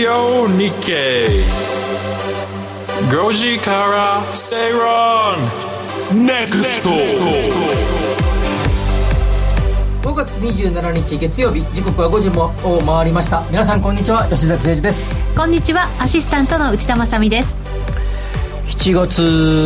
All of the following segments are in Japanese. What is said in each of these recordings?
Radio Nikkei 5時から正論 NEXT 5月27日月曜日、時刻は5時を回りました。皆さんこんにちは、吉崎誠二です。 こんにちは、アシスタントの内田まさみです。 7月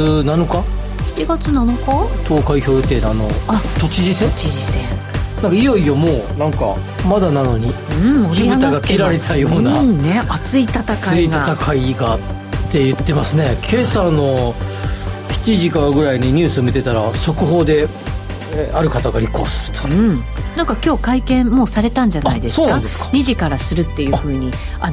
7日 7月7日投開票予定の都知事選なんかいよいよもうなんかまだなのに、火蓋が切られたような、 熱い戦いがって言ってますね。今朝の7時からぐらいにニュースを見てたら速報で、ある方が立候補すると、 なんか今日会見もうされたんじゃないですか。 そうなんですか。 2時からするっていうふうに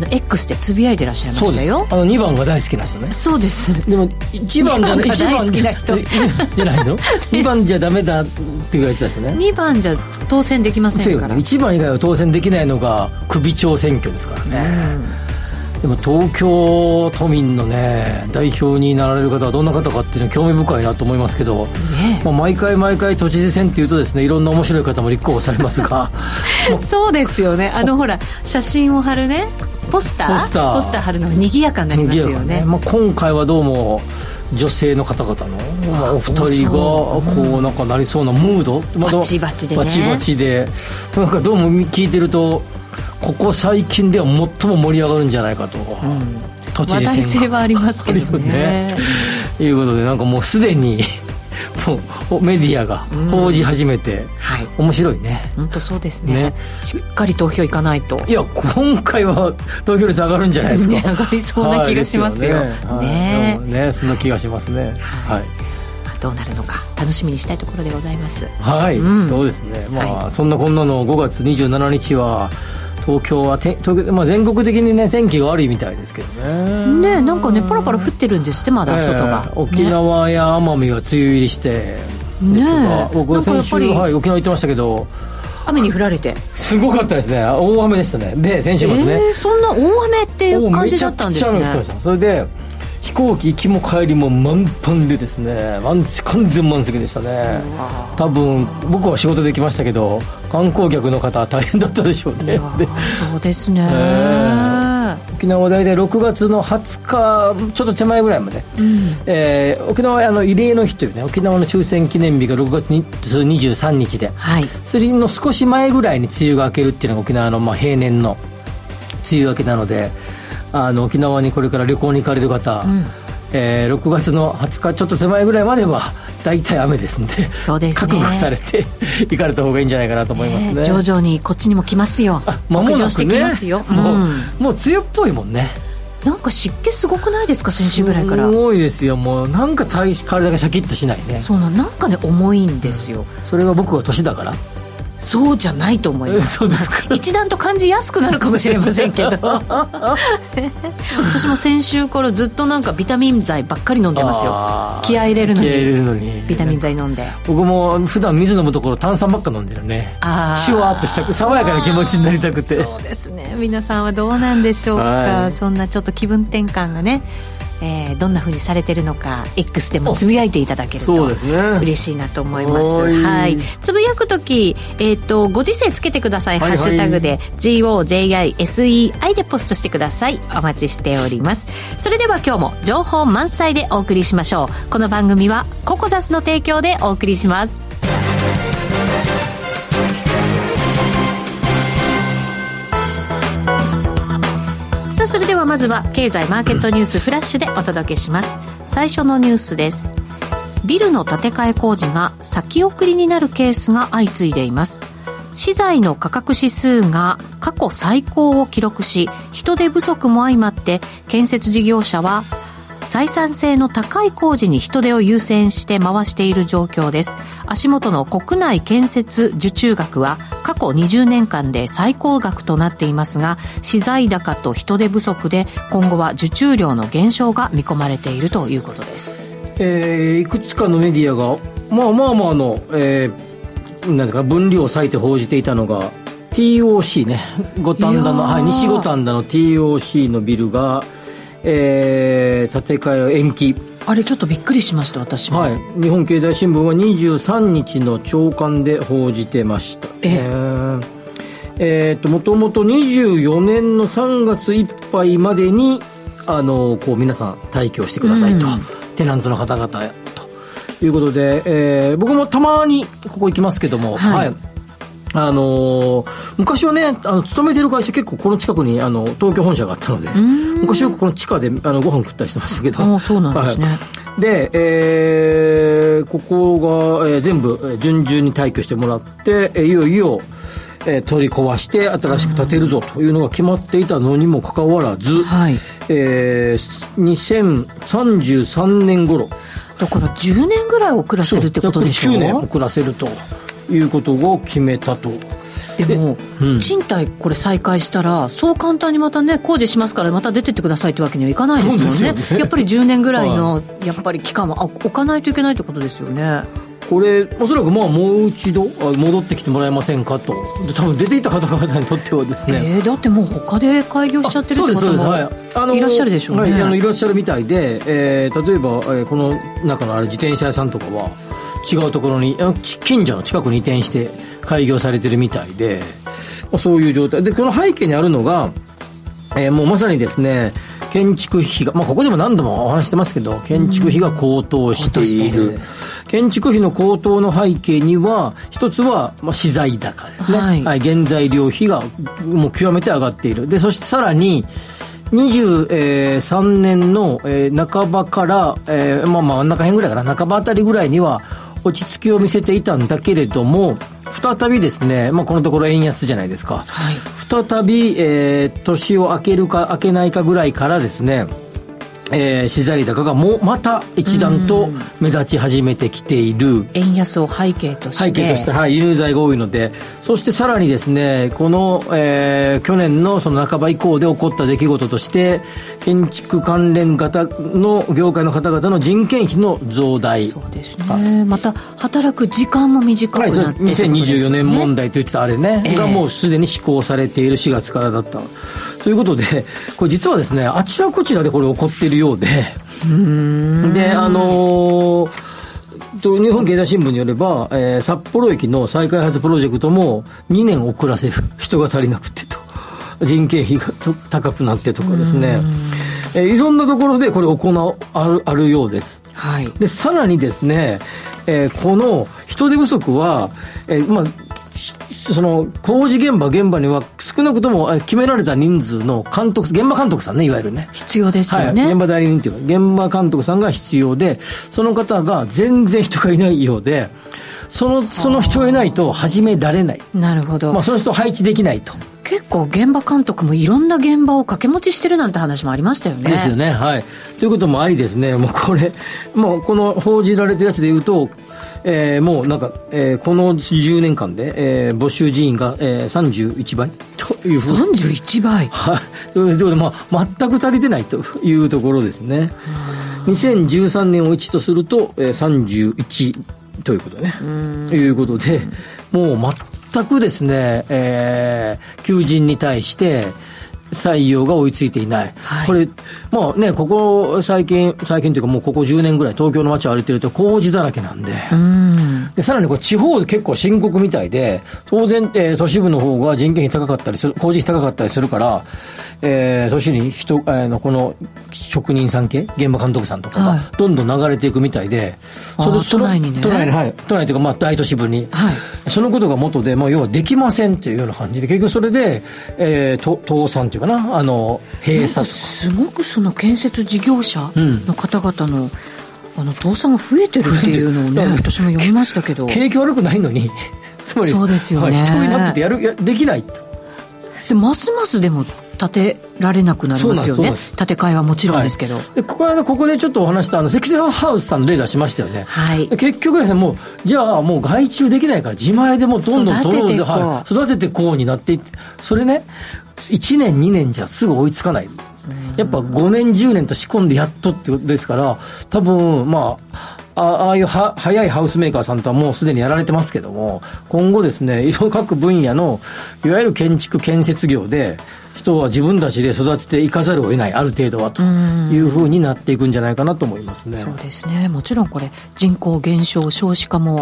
X でつぶやいてらっしゃいましたよ。 そうです。2番が大好きな人ね。 そうです。 でも1番じゃない、1番じゃないの2番じゃダメだって言われてた人ね。2番じゃ当選できませんから、 1番以外は当選できないのが首長選挙ですからね。でも東京都民のね代表になられる方はどんな方かっていうのは興味深いなと思いますけど、毎回都知事選っていうとですね、いろんな面白い方も立候補されますがそうですよね。ほら写真を貼るね、ポスター貼るのが賑やかになりますよね。 今回はどうも女性の方々の、お二人がこうなんかなりそうなムード、 バチバチでね、 バチバチで、なんかどうも聞いてるとここ最近では最も盛り上がるんじゃないかと、都知事選話題性はありますけどねいうことで、なんかもうすでにもうメディアが報じ始めて、面白いね。 本当そうですね。しっかり投票行かないと。 いや今回は投票率上がるんじゃないですか。 上がりそうな気がしますよ。 そんな気がしますね。 どうなるのか楽しみにしたいところでございます。 そうですね。そんなこんなの5月27日は東京は全国的にね天気が悪いみたいですけどね。 なんかねパラパラ降ってるんですって、まだ外が、 沖縄や奄美は梅雨入りしてですが、僕先週、沖縄行ってましたけど雨に降られてすごかったですね。大雨でしたね。で先週末ね、 そんな大雨っていう感じだったんですね。 めちゃくちゃ雨降ってました。それで飛行機行きも帰りも満帆でですね、完全満席でしたね。多分僕は仕事で来ましたけど観光客の方は大変だったでしょうね。 そうですね。 沖縄は大体6月の20日ちょっと手前ぐらいまで、沖縄は慰霊の日というね、沖縄の終戦記念日が6月23日で、それの少し前ぐらいに梅雨が明けるっていうのが沖縄の平年の梅雨明けなので、沖縄にこれから旅行に行かれる方、6月の20日ちょっと手前ぐらいまでは大体雨ですんで、覚悟されて行かれた方がいいんじゃないかなと思いますね。 徐々にこっちにも来ますよ。北上してきますよ。 もう梅雨っぽいもんね。 なんか湿気すごくないですか、先週ぐらいから。 すごいですよ。もうなんか体がシャキッとしないね。 なんかね重いんですよ。 それは僕は年だから。 そうじゃないと思います。 そうですか。 一段と感じやすくなるかもしれませんけど私も先週からずっとなんかビタミン剤ばっかり飲んでますよ。気合い入れるのにビタミン剤飲んで。 僕も普段水飲むところ炭酸ばっか飲んでるね。シュワーっとした爽やかな気持ちになりたくて。 そうですね。皆さんはどうなんでしょうか。そんなちょっと気分転換がね、どんな風にされてるのか X でもつぶやいていただけると嬉しいなと思います。つぶやくとき、ご時世つけてください。ハッシュタグで GOJISEI でポストしてください。お待ちしております。それでは今日も情報満載でお送りしましょう。この番組はココザスの提供でお送りします。それではまずは経済マーケットニュースフラッシュでお届けします。最初のニュースです。ビルの建て替え工事が先送りになるケースが相次いでいます。資材の価格指数が過去最高を記録し、人手不足も相まって建設事業者は採算性の高い工事に人手を優先して回している状況です。足元の国内建設受注額は過去20年間で最高額となっていますが、資材高と人手不足で今後は受注量の減少が見込まれているということです。 いくつかのメディアがなんですか、分量を割いて報じていたのが TOC ね、五反田の、西五反田の TOC のビルが建て替え延期。 あれちょっとびっくりしました、私も。 日本経済新聞は23日の朝刊で報じてました。 もともと24年の3月いっぱいまでにこう皆さん退去してくださいと、テナントの方々ということで、僕もたまにここ行きますけども、はい、昔はね勤めてる会社結構この近くに東京本社があったので、昔よくこの地下でご飯食ったりしてましたけど。 そうなんですね。はい、 で、ここが、全部順々に退去してもらって、いよいよ、取り壊して新しく建てるぞというのが決まっていたのにもかかわらず、はい、2033年頃だから10年ぐらい遅らせるってことでしょう。 9年遅らせるということを決めたと。 でも、賃貸これ再開したらそう簡単にまたね工事しますからまた出てってくださいってわけにはいかないですもん ね。やっぱり10年ぐらいのやっぱり期間は置かないといけないってことですよね。 これおそらくもう一度戻ってきてもらえませんかと。多分出ていた方々にとってはですね、 だってもう他で開業しちゃってるって方もいらっしゃるでしょうね。 はい、いらっしゃるみたいで、例えば、この中の自転車屋さんとかは違うところに近所の近くに移転して開業されてるみたいで、そういう状態で、この背景にあるのが、もうまさにですね建築費が、ここでも何度もお話してますけど建築費が高騰している、建築費の高騰の背景には一つは、資材高ですね、はい、原材料費がもう極めて上がっている。でそしてさらに23年の、半ばから、真ん中辺ぐらいから半ばあたりぐらいには落ち着きを見せていたんだけれども、再びですね、このところ円安じゃないですか、はい、再び、年を明けるか明けないかぐらいからですね、資材高がもうまた一段と目立ち始めてきている。 円安を背景として、 はい、輸入材が多いので、そしてさらにですねこの、去年のその半ば以降で起こった出来事として建築関連型の業界の方々の人件費の増大。 そうですね、また働く時間も短くなって、はい、 2024年問題といってたあれね、がもうすでに施行されている4月からだったということで、これ実はですねあちらこちらでこれ起こっているようで、で日本経済新聞によれば、札幌駅の再開発プロジェクトも2年遅らせる、人が足りなくてと、人件費が高くなってとかですね、いろんなところでこれあるようです、はい、でさらにですね、この人手不足は、その工事現場には少なくとも決められた人数の現場監督さんね、いわゆるね必要ですよね、 はい、現場代理人っていう現場監督さんが必要で、その方が全然人がいないようで、その人がいないと始められない。 なるほど、 その人を配置できないと。 結構現場監督もいろんな現場を掛け持ちしてるなんて話もありましたよね。 ですよね、はい。ということもありですね、もうこの報じられてるやつでいうと、もうなんか、この10年間で、募集人員が、31倍というふうに。 31倍はい。ということで、全く足りてないというところですね。2013年を1とすると、31ということね。ということで、もう全くですね、求人に対して採用が追いついていない、はい、これここ最近というかもうここ10年ぐらい東京の街を歩いてると工事だらけなんで、でさらにこれ地方で結構深刻みたいで、当然、都市部の方が人件費高かったりする、工事費高かったりするから、都市にこの職人さん系現場監督さんとかがどんどん流れていくみたいで、 都内にね、 都内に、はい、都内というか大都市部に、はい、そのことが元で、要はできませんというような感じで、結局それで、倒産というかな、閉鎖とか、 すごくその建設事業者の方々の、倒産が増えてるっていうのをね、私も読みましたけど、 景気悪くないのにつまりそうですよね、 人いなくてできないと。 でますますでも建てられなくなりますよね。建て替えはもちろんですけど、はい、 でここでちょっとお話した積水ハウスさんの例出しましたよね、はい、結局ですね、もうじゃあもう外注できないから自前でもうどんどん育ててこうになっていって、それね1年2年じゃすぐ追いつかない。やっぱ5年10年と仕込んでやっとってことですから、多分ああいう早いハウスメーカーさんとはもうすでにやられてますけども、今後ですね、各分野のいわゆる建築建設業で人は自分たちで育てていかざるを得ない、ある程度はというふうになっていくんじゃないかなと思いますね。 そうですね、もちろんこれ人口減少少子化も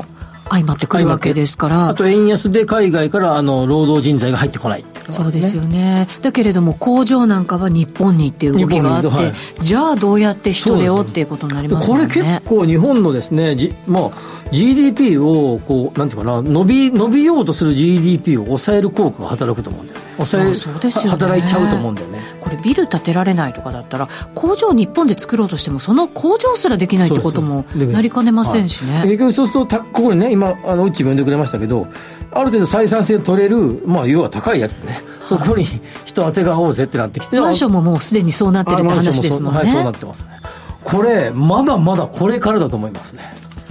相まってくるわけですから。 あと円安で海外から労働人材が入ってこないっていうのが、ね、 そうですよね。だけれども工場なんかは日本にっていう動きがあって、はい、じゃあどうやって人手をっていうことになりますよね。 これ結構日本のですね、GDP をこうなんていうかな、伸びようとする GDP を抑える効果が働くと思うんだよね。 そうですよね、 働いちゃうと思うんだよね。 これビル建てられないとかだったら工場を日本で作ろうとしてもその工場すらできないってこともなりかねませんしね。 結局そうするとここにね、今うちも呼んでくれましたけど、ある程度採算性を取れる、要は高いやつでね、そこに人当てが合おうぜってなってきて、 マンションももうすでにそうなってるって話ですもんね。 はい、そうなってますね。これまだまだこれからだと思いますね。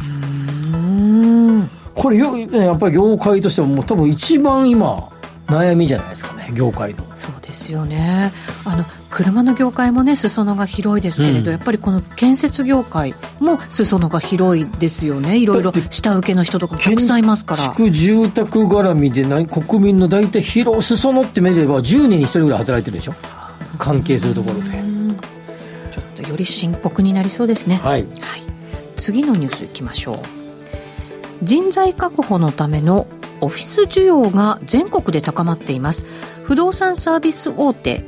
これやっぱり業界としてはもう多分一番今悩みじゃないですかね、業界の。 そうですよね。車の業界もね裾野が広いですけれど、やっぱりこの建設業界も裾野が広いですよね。いろいろ下請けの人とかたくさんいますから。 建築住宅絡みで国民の大体広裾野って見れば10年に1人ぐらい働いてるでしょ、関係するところで。ちょっとより深刻になりそうですね。 はい、 次のニュースいきましょう。人材確保のためのオフィス需要が全国で高まっています。不動産サービス大手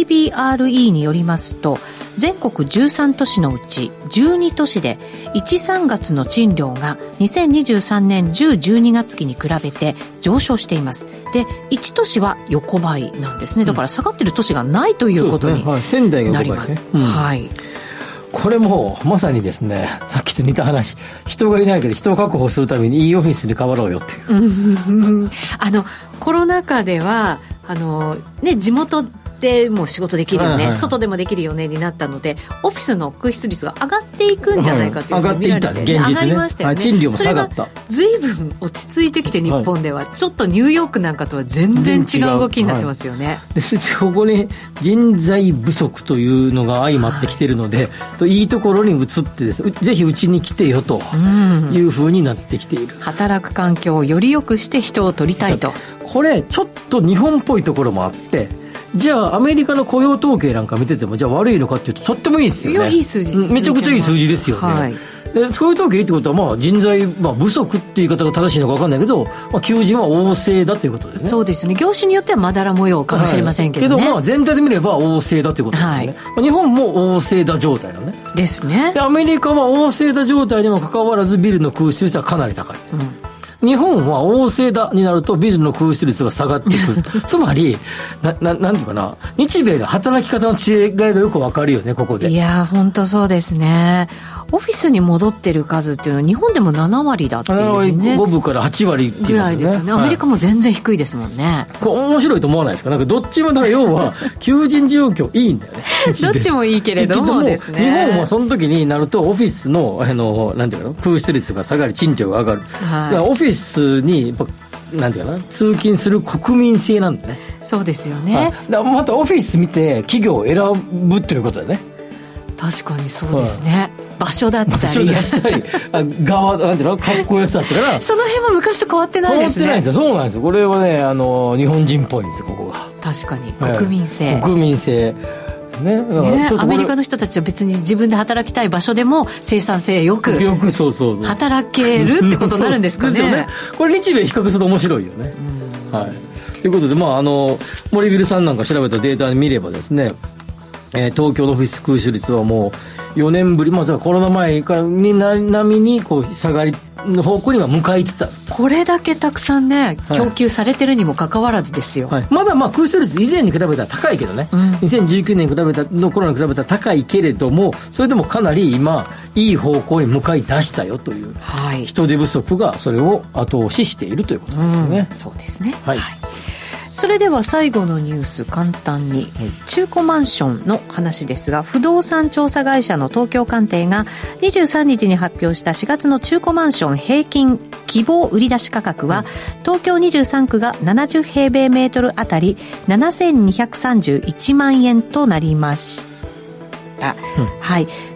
CBRE によりますと、全国13都市のうち12都市で 1,3 月の賃料が2023年10、12月期に比べて上昇しています。で、1都市は横ばいなんですね。だから下がってる都市がないということになります。はい。 これもまさにですね、さっきと似た話、人がいないけど人を確保するためにいいオフィスに変わろうよっていうコロナ禍では地元でも仕事できるよね、外でもできるよねになったので、オフィスの空室率が上がっていくんじゃないかというのが見られて、 上がっていったね、現実ね、 上がりましたよね。 賃料も下がった。 ずいぶん落ち着いてきて、日本ではちょっとニューヨークなんかとは全然違う動きになってますよね。 でここに人材不足というのが相まってきているので、いいところに移ってですね、ぜひうちに来てよというふうになってきている。 働く環境をより良くして人を取りたいと。 これちょっと日本っぽいところもあって、じゃあアメリカの雇用統計なんか見ててもじゃあ悪いのかっていうととってもいいですよね。 いい数字です。 めちゃくちゃいい数字ですよね。でそういう統計いいってことは、人材、不足っていう言い方が正しいのか分かんないけど、求人は旺盛だということですね。 そうですよね。業種によってはまだら模様かもしれませんけどね。 けど全体で見れば旺盛だということですよね。日本も旺盛だ状態なのね。 ですね。 でアメリカは旺盛だ状態にもかかわらずビルの空室率はかなり高い。日本は旺盛だになるとビルの空室率が下がっていくつまりなんていうかな、日米の働き方の違いがよく分かるよね、ここで。 いや本当そうですね。オフィスに戻ってる数っていうのは日本でも7割だっていうね、7割 5分から8割っていう、 ぐらいですよね。アメリカも全然低いですもんね。 これ面白いと思わないですか。なんかどっちもだから要は求人状況いいんだよねどっちもいいけれどもですね。 日本はその時になるとオフィスのなんていうかな、空室率が下がり賃料が上がる、だからオフィスにやっぱなんていうかな、通勤する国民性なんだね。 そうですよね。 だまたオフィス見て企業を選ぶということだね。 確かにそうですね、場所だったり側なんていうの、かっこよさだったからその辺は昔と変わってないですね。 変わってないんですよ。そうなんですよ。これはね日本人っぽいんですよ、ここが。 確かに国民性、 国民性ね、 アメリカの人たちは別に自分で働きたい場所でも生産性よくそう働けるってことになるんですかね。 ですよね。これ日米比較すると面白いよね。ということで、森ビルさんなんか調べたデータで見ればですね、東京のオフィス空室率はもう4年ぶり、コロナ前からに並みにこう下がりの方向には向かいつつある。 これだけたくさんね、供給されてるにもかかわらずですよ。 まだ空室率以前に比べたら高いけどね、2019年に比べたの頃に比べたら高いけれども、それでもかなり今いい方向に向かい出したよという、人手不足がそれを後押ししているということですよね。 そうですね。それでは最後のニュース、簡単に、中古マンションの話ですが、不動産調査会社の東京鑑定が23日に発表した4月の中古マンション平均希望売出価格は、東京23区が70平米メートルあたり7231万円となりました。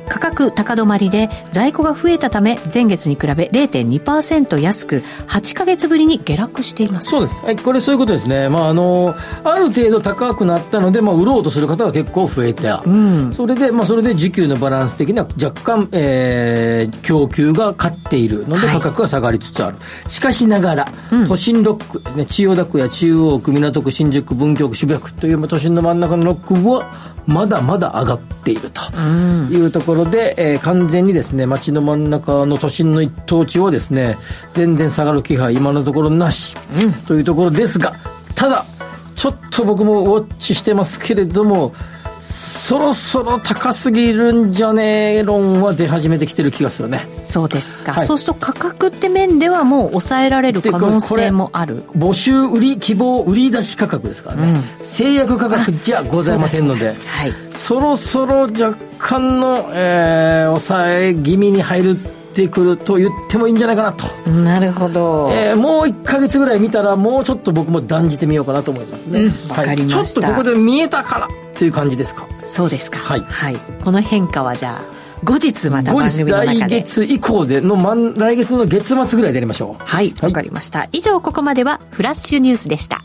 価格高止まりで在庫が増えたため前月に比べ 0.2% 安く8ヶ月ぶりに下落しています。 そうです、はい、これそういうことですね。ある程度高くなったので、売ろうとする方が結構増えた、それで需給のバランス的には若干、供給が勝っているので価格が下がりつつある、しかしながら、都心ロックですね、千代田区や中央区、港区、新宿、文京区、渋谷区という都心の真ん中のロックはまだまだ上がっているというところで、完全にですね街の真ん中の都心の一等地はですね全然下がる気配今のところなし、というところですが、ただちょっと僕もウォッチしてますけれども、そろそろ高すぎるんじゃねえ論は出始めてきてる気がするね。 そうですか、はい、そうすると価格って面ではもう抑えられる可能性もある。 募集売り希望売り出し価格ですからね、制約価格じゃございませんので、そろそろ若干の、抑え気味に入るってくると言ってもいいんじゃないかなと。 なるほど、 もう1ヶ月ぐらい見たらもうちょっと僕も断じてみようかなと思いますね。 わかりました、 ちょっとここで見えたからという感じですか。 そうですか、はい、この変化はじゃあ後日また番組の中で来月以降での来月の月末ぐらいでやりましょう。 はい、わかりました。以上ここまではフラッシュニュースでした。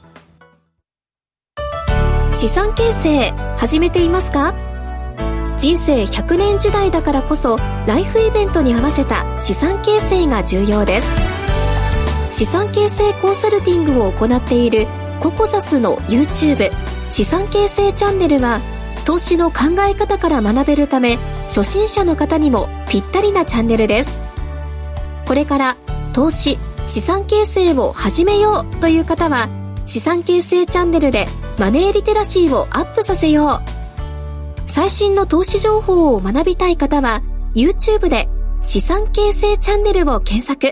資産形成始めていますか？人生100年時代だからこそライフイベントに合わせた資産形成が重要です。資産形成コンサルティングを行っているココザスの YouTube 資産形成チャンネルは投資の考え方から学べるため初心者の方にもぴったりなチャンネルです。これから投資資産形成を始めようという方は資産形成チャンネルでマネーリテラシーをアップさせよう。最新の投資情報を学びたい方は YouTube で資産形成チャンネルを検索。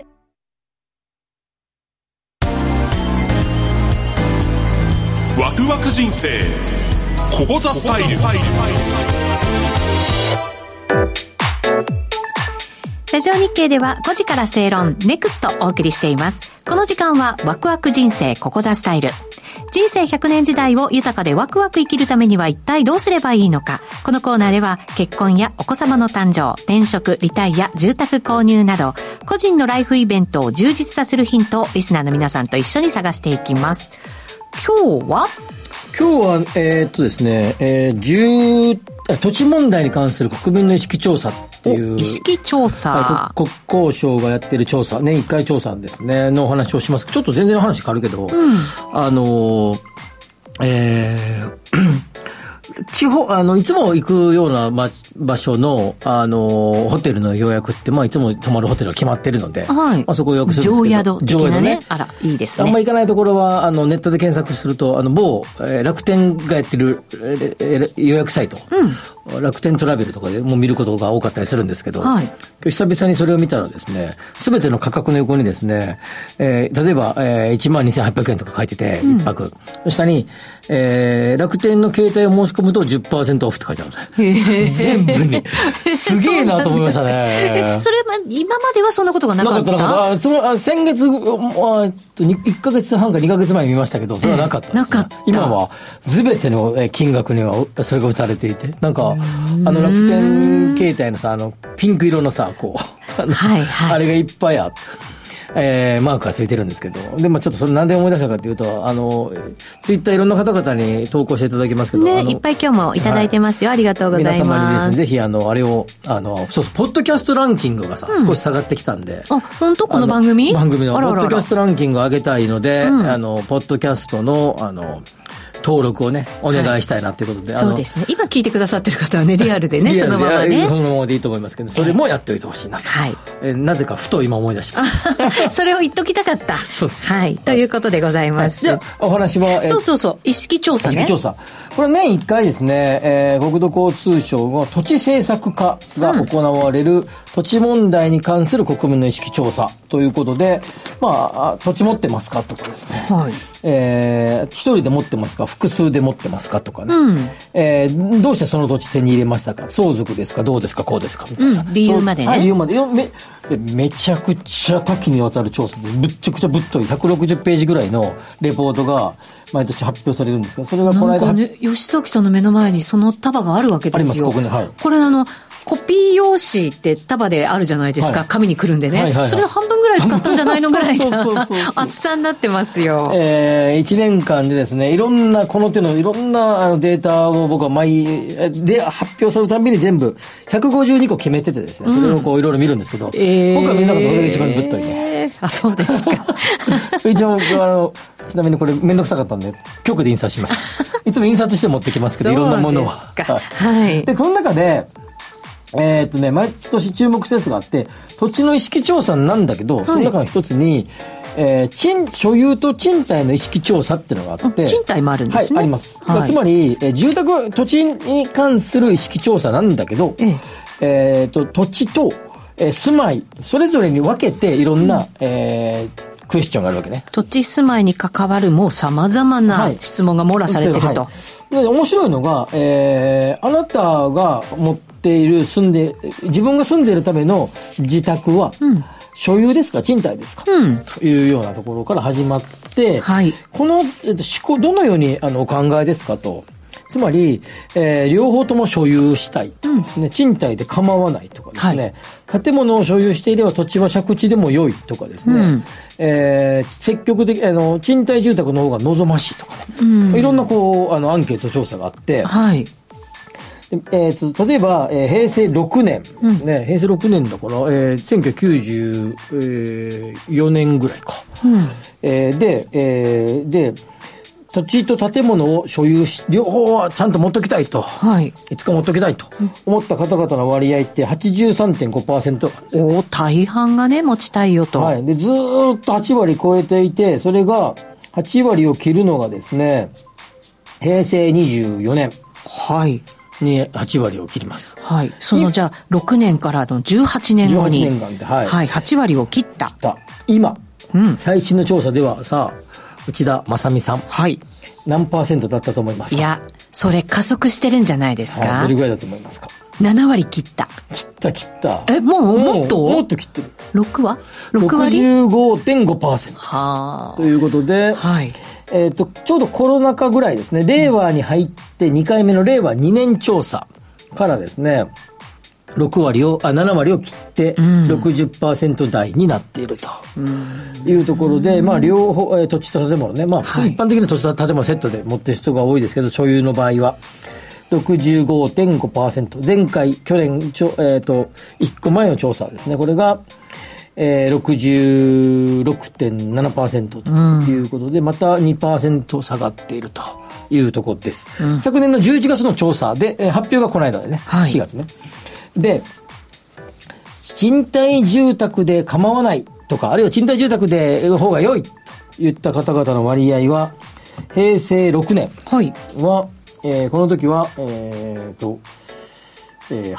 ワクワク人生ココザスタイル。 ラジオ日経では5時から正論ネクストお送りしています。この時間はワクワク人生ココザスタイル。人生100年時代を豊かでワクワク生きるためには一体どうすればいいのか。このコーナーでは結婚やお子様の誕生、転職、リタイア、住宅購入など個人のライフイベントを充実させるヒントをリスナーの皆さんと一緒に探していきます。今日はですね、土地問題に関する国民の意識調査っていう意識調査、 国交省がやってる調査、年1回調査ですねのお話をします。ちょっと全然話変わるけど、地方いつも行くような場所のホテルの予約っていつも泊まるホテルが決まってるので、そこを予約するんですけど、 常宿的なね、あらいいですね。 あんま行かないところはネットで検索すると某、楽天がやってる予約サイト、楽天トラベルとかでも見ることが多かったりするんですけど、久々にそれを見たらですね、すべての価格の横にですね、例えば、12,800 円とか書いてて1泊、下に、楽天の携帯を申し込むと 10% オフって書いてある。全部に。すげえなと思いましたね。 それ今まではそんなことがなかった？ 先月1ヶ月半か2ヶ月前に見ましたけど、それはなかったです、ね。なかった。今は全ての金額にはそれが打たれていて、なんか楽天携帯のさピンク色のさあれがいっぱいあって。マークがついてるんですけど、でちょっとそれなんで思い出したかというと、ツイッターいろんな方々に投稿していただきますけどね、いっぱい今日もいただいてますよ、ありがとうございます。 皆様にですね、ぜひあれをそうポッドキャストランキングが少し下がってきたんで、 本当この番組のポッドキャストランキングを上げたいので、ポッドキャストの登録をねお願いしたいなということで、 そうですね、今聞いてくださってる方はねリアルでねそのままねそのままでいいと思いますけど、それもやっておいてほしいなと、なぜかふと今思い出しましたそれを言っときたかった。 そうです、 ということでございます。 じゃあお話は、 そう意識調査ね。 意識調査、これ年1回ですね、国土交通省の土地政策課が行われる土地問題に関する国民の意識調査ということで、土地持ってますかとかですね、一人で持ってますか、複数で持ってますかとかね、どうしてその土地手に入れましたか、相続ですか、どうですか、こうですかみたいな、 理由までね、 理由までめちゃくちゃ多岐にわたる調査で、むっちゃくちゃぶっとい160ページぐらいのレポートが毎年発表されるんですが、それがこの間吉崎さんの目の前にその束があるわけですよ。 あります、ここに。 これコピー用紙って束であるじゃないですか、紙にくるんでね、それの半分ぐらい使ったんじゃないのぐらいな厚さになってますよ。 1年間でですね、いろんなこの手のいろんなデータを僕はで発表するたびに全部152個決めててですね、それをこういろいろ見るんですけど、僕はみんなのどれが一番ぶっといね。 そうですか。 一応ちなみにこれめんどくさかったんで局で印刷しました。いつも印刷して持ってきますけど、いろんなものは。 はい。 でこの中で毎年注目するやつがあって、土地の意識調査なんだけど、その中の一つに、所有と賃貸の意識調査っていうのがあって、 賃貸もあるんですね。 はい、あります。つまり、土地に関する意識調査なんだけど、土地と、住まい、それぞれに分けていろんな、クエスチョンがあるわけね。 土地住まいに関わるもう様々な質問が網羅されてると。 で面白いのが、あなたが持っている自分が住んでいるための自宅は、所有ですか賃貸ですか、というようなところから始まって、この、思考どのようにお考えですかと。つまり、両方とも所有したいですね、賃貸で構わないとかですね、建物を所有していれば土地は借地でも良いとかですね、積極的賃貸住宅の方が望ましいとかね、いろんなこうアンケート調査があって、例えば、平成6年、平成6年だから、1994年ぐらいか、で土地と建物を所有し、両方はちゃんと持っときたいと、いつか持っときたいと思った方々の割合って 83.5%。 大半がね、持ちたいよと。 で、ずーっと8割超えていて、それが8割を切るのがですね、平成24年。に8割を切ります。 そのじゃあ、6年からの18年後に。 18年間で、 8割を切った。 今、最新の調査ではさ、内田正美さん。何%だったと思いますか？ いや、それ加速してるんんじゃないですか？ どれぐらいだと思いますか ？7割切った。 切った。 もっと切ってる。 6は ?6 割 65.5%。ということで、ちょうどコロナ禍ぐらいですね、令和に入って2回目の令和2年調査からですね、7割を切って 60% 台になっているというところで、両方、土地と建物ね、普通一般的な土地と建物セットで持ってる人が多いですけど、所有の場合は 65.5%、前回去年1個前の調査ですね、これが66.7% ということで、また 2% 下がっているというところです。昨年の11月の調査で、発表がこの間でね、4月ね。で、賃貸住宅で構わないとか、あるいは賃貸住宅で方が良いといった方々の割合は、平成6年は、この時は、8%。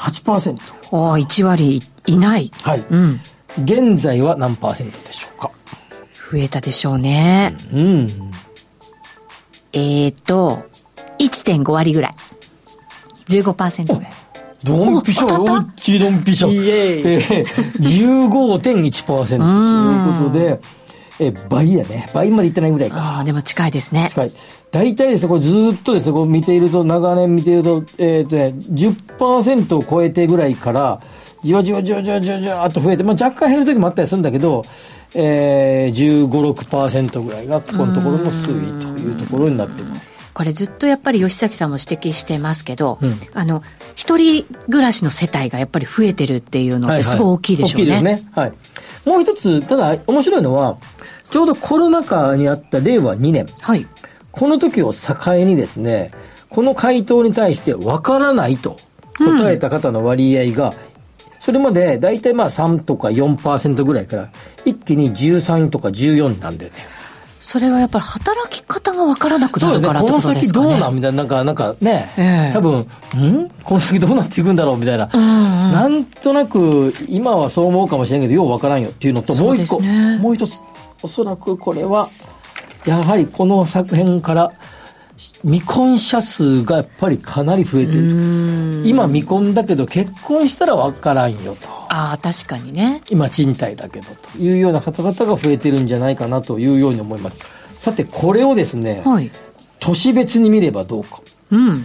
1割いない。 現在は何%でしょうか？ 増えたでしょうね。1.5 割ぐらい。15% ぐらい。 ドンピシャ、おっちドンピシャ。15.1% ということで、倍やね。倍までいってないぐらいか。 でも近いですね。 近い。大体ですね、これずっとですね、こう見ていると、長年見ていると、10% を超えてぐらいから、じわっと増えて、若干減る時もあったりするんだけど、15、6% ぐらいがここのところの推移というところになっています。 これずっとやっぱり吉崎さんも指摘してますけど、一人暮らしの世帯がやっぱり増えてるっていうのってすごい大きいでしょうね。 大きいですね。もう一つ、ただ面白いのは、ちょうどコロナ禍にあった令和2年。この時を境にですね、この回答に対して分からないと答えた方の割合が、それまでだいたい3とか 4% ぐらいから一気に13とか14なんでね。 それはやっぱり働き方が分からなくなるからってことですかね。 この先どうなんみたいな、なんかね、多分、この先どうなっていくんだろうみたいな、なんとなく今はそう思うかもしれないけど、よう分からんよっていうのと、もう一個、もう一つ、おそらくこれは、やはりこの作品から未婚者数がやっぱりかなり増えていると。今未婚だけど結婚したら分からんよと。 確かにね。 今賃貸だけどというような方々が増えてるんじゃないかなというように思います。さてこれをですね、都市別に見ればどうか。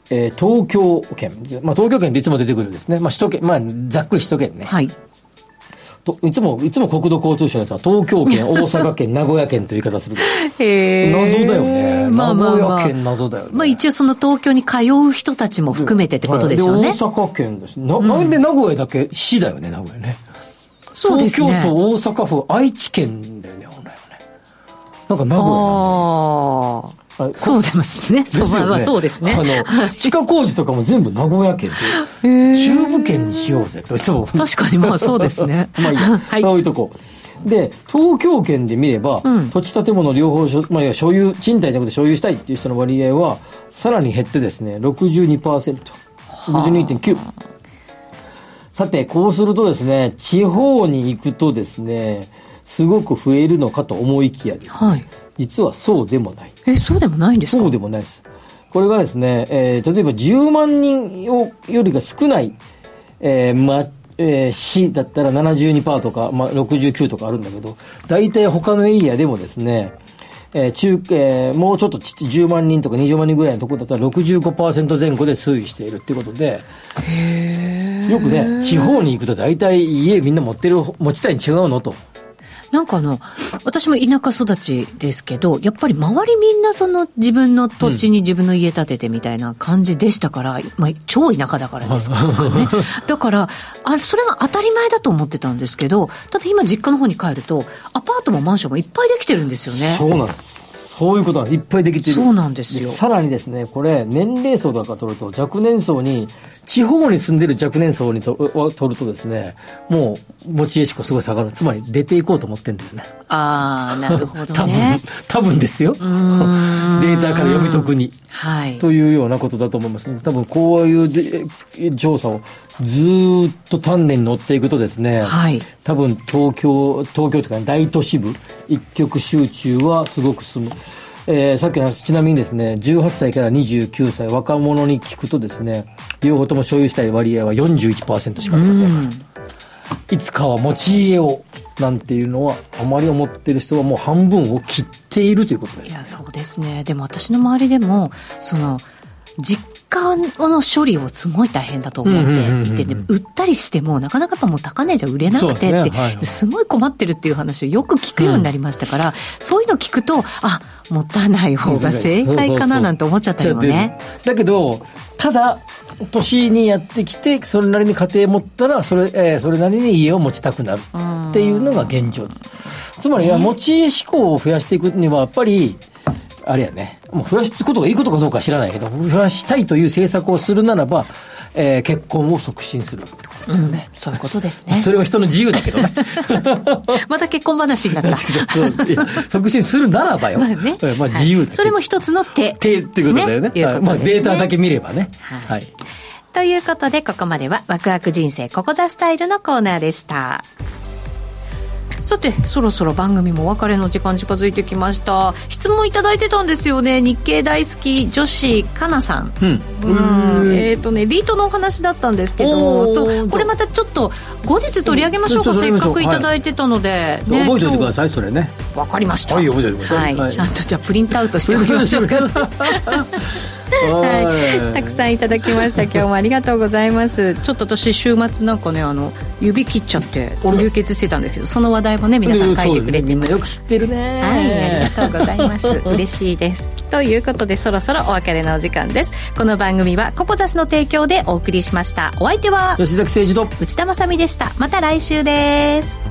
東京圏、東京圏っていつも出てくるですね。首都圏、ざっくり首都圏ね。はい。いつも国土交通省のさ、東京圏、大阪県、名古屋県という言い方するけど。謎だよね。名古屋県謎だよね。 一応その東京に通う人たちも含めてってことでしょうね。 大阪県です。なんで名古屋だけ市だよね、名古屋ね。 そうですね。 東京都、大阪府、愛知県だよね、本来はね。なんか名古屋なんだよ。 そうですね。そうですね。 地下工事とかも全部名古屋県で、中部圏にしようぜといつも。 確かにそうですね。 いいや。はい。置いとこう。で、東京圏で見れば、土地建物両方所有、賃貸じゃなくて所有したいっていう人の割合は、さらに減ってですね、62%。62.9%。さて、こうするとですね、地方に行くとですね、すごく増えるのかと思いきやですね。はい。実はそうでもない。 そうでもないんですか？ そうでもないです。これがですね、例えば10万人よりが少ない、市だったら 72% とか、69とかあるんだけど、大体他のエリアでもですね、もうちょっと10万人とか20万人ぐらいのところだったら 65% 前後で推移しているっていうことで、よくね、地方に行くと大体家みんな持ちたいに違うのと。 なんか私も田舎育ちですけど、やっぱり周りみんなその自分の土地に自分の家建ててみたいな感じでしたから、超田舎だからですからね。だから、それが当たり前だと思ってたんですけど、ただ今実家の方に帰ると、アパートもマンションもいっぱいできてるんですよね。 そうなんです。そういうことなんです。いっぱいできてる。 そうなんですよ。 さらにですね、これ、年齢層だから取ると、若年層に、地方に住んでる若年層に取るとですね、もう持ち家志向すごい下がる。つまり出ていこうと思ってんだよね。 なるほどね。 多分ですよ。データから読み解くに。 はい。 というようなことだと思います。多分こういう調査をずーっと丹念に乗っていくとですね、はい。多分東京というか大都市部、一極集中はすごく進む。さっきの話、ちなみにですね、18歳から29歳、若者に聞くとですね、両方とも所有したい割合は 41% しかありません。いつかは持ち家を、なんていうのは、あまり思ってる人はもう半分を切っているということです。 いや、そうですね。でも私の周りでも、実家の処理をすごい大変だと思っていて、売ったりしてもなかなかもう高値じゃ売れなくてって、すごい困ってるっていう話をよく聞くようになりましたから、そういうの聞くと、持たない方が正解かななんて思っちゃったりもね。 だけど、ただ、年にやってきて、それなりに家庭持ったら、それなりに家を持ちたくなるっていうのが現状です。つまり、持ち家志向を増やしていくには、やっぱり、あれやね、もう増やすことがいいことかどうか知らないけど、増やしたいという政策をするならば、結婚を促進するってことですね。 そういうことですね。 それは人の自由だけどね。 また結婚話になった。 促進するならばよ。自由、 それも一つの手。 っていうことだよね。データだけ見ればね。はい。 ということで、ここまではワクワク人生ここザスタイルのコーナーでした。さて、そろそろ番組もお別れの時間近づいてきました。質問いただいてたんですよね。日経大好き女子かなさん。リートのお話だったんですけど、これまたちょっと後日取り上げましょうか。せっかくいただいてたので、 覚えておいてください。それね。 わかりました。 はい、覚えておいてください。 ちゃんとじゃあプリントアウトしておきましょうか。はい、たくさんいただきました。今日もありがとうございます。ちょっと私週末なんかね、指切っちゃって流血してたんですけど、その話題もね皆さん書いてくれてます。みんなよく知ってるね。 はい、ありがとうございます。嬉しいです。ということで、そろそろお別れのお時間です。この番組はココザスの提供でお送りしました。お相手は吉崎誠二と内田まさみでした。また来週です。